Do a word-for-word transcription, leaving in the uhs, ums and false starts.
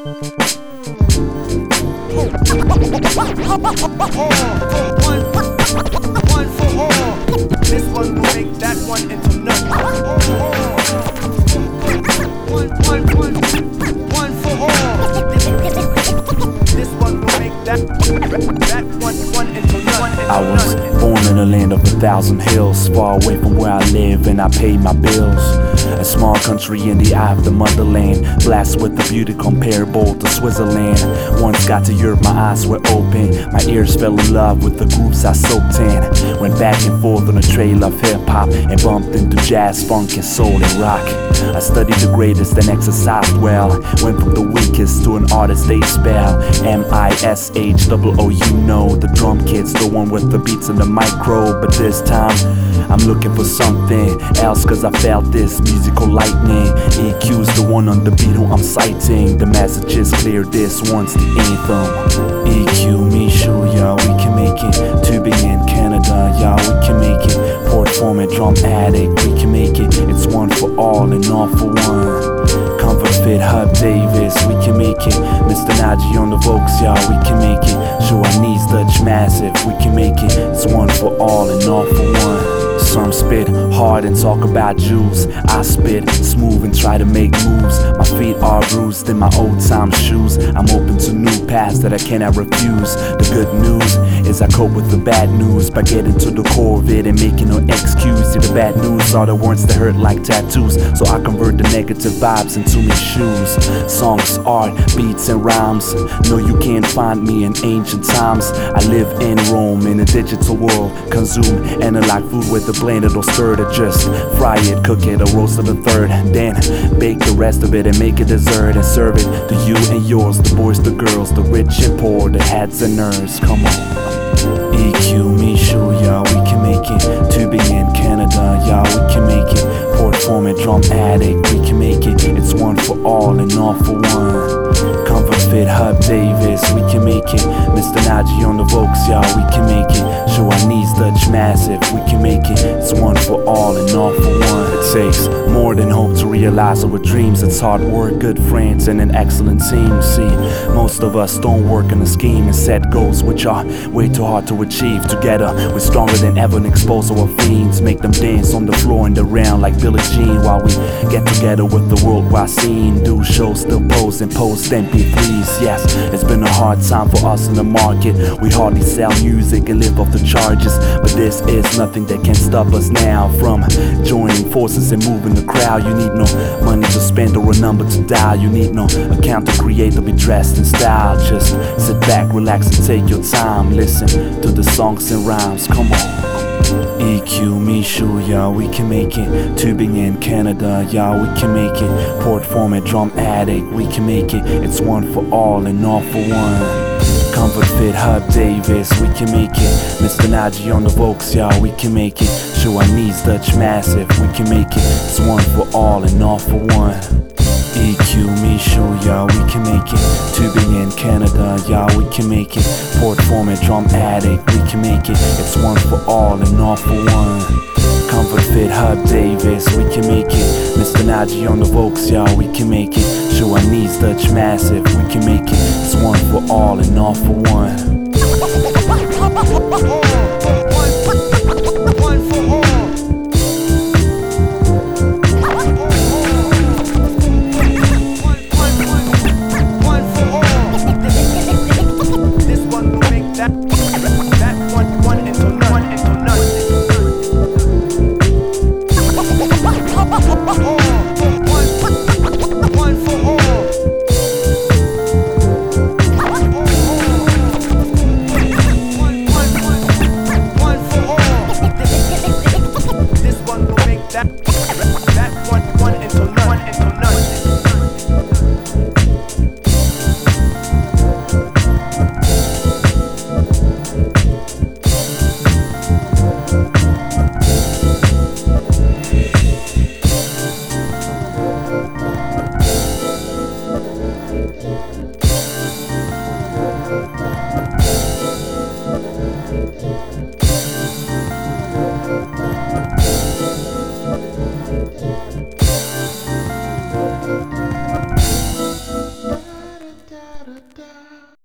One for all. This one will make that one into none. One, one, one, one for all. This one will make that that one one into none. I was born in a land of a thousand hills, far away from where I live, and I pay my bills. A small country in the eye of the motherland, blessed with the beauty comparable to Switzerland. Once got to Europe, my eyes were open, my ears fell in love with the grooves I soaked in. Went back and forth on a trail of hip-hop and bumped into jazz, funk, and soul and rock. I studied the greatest and exercised well, went from the weakest to an artist they spell M I S H O O, you know. The drum kid's the one with the beats and the micro, but this time I'm looking for something else, cause I felt this musical lightning. E Q's the one on the beat who I'm citing. The message is clear, this one's the anthem. E Q, me, show ya, we can make it. Tubing in Canada, yeah, we can make it. Port format, drum addict, we can make it. It's one for all and all for one. Comfort Fit, Hub Davis, we can make it. Mister Najee on the Vokes, yeah, we can make it. Show our knees, Dutch Massive, we can make it. It's one for all and all for one. Some spit hard and talk about jewels. I spit smooth and try to make moves. My feet are bruised in my old time shoes. I'm open to new paths that I cannot refuse. The good news is I cope with the bad news by getting to the core of it and making no excuse. See, the bad news are the words that hurt like tattoos, so I convert the negative vibes into my shoes. Songs, art, beats and rhymes. No, you can't find me in ancient times. I live in Rome in a digital world. Consume analog food with the blender or stirred it. Just fry it, cook it, or roast it a third. Then bake the rest of it and make a dessert and serve it to you and yours, the boys, the girls, the rich and poor, the heads and nerds. Come on. E Q, me, show ya, we can make it. Tubing in Canada, yeah, we can make it. Port format, drum addict, we can make it. It's one for all and all for one. Comfort Fit, Hub Davis, we can make it. Mister Najee on the Vokes, yeah, we can make it. Show our knees, Dutch Massive, we can make it. It's one for all and all for one. It takes more than hope to realize our dreams. It's hard work, good friends, and an excellent team. See, most of us don't work in a scheme and set goals which are way too hard to achieve. Together, we're stronger than ever and expose our fiends. Make them dance on the floor and around like Billie Jean while we get together with the worldwide scene. Do shows, still pose and post M P threes. Yes, it's been a hard time for us in the market. We hardly sell music and live off the charges, but this is nothing that can stop us now from joining forces and moving the crowd. You need no money to spend or a number to dial. You need no account to create or be dressed in style. Just sit back, relax and take your time. Listen to the songs and rhymes, come on. E Q, me, show ya, we can make it. Tubing in Canada, yeah, we can make it. Port format, drum addict, we can make it. It's one for all and all for one. Comfort Fit, Hub Davis, we can make it. Mister Najee on the Vokes, yeah, we can make it. Show our knees, Dutch Massive, we can make it. It's one for all and all for one. E Q, me, show ya, we can make it. Tubing in Canada, yeah, we can make it. Port format, drum addict, we can make it. It's one for all and all for one. Comfort Fit, Hub Davis, we can make it. Mister Najee on the Vokes, yeah, we can make it. Show our knees, Dutch Massive, we can make it. It's one for all and all for one. da da.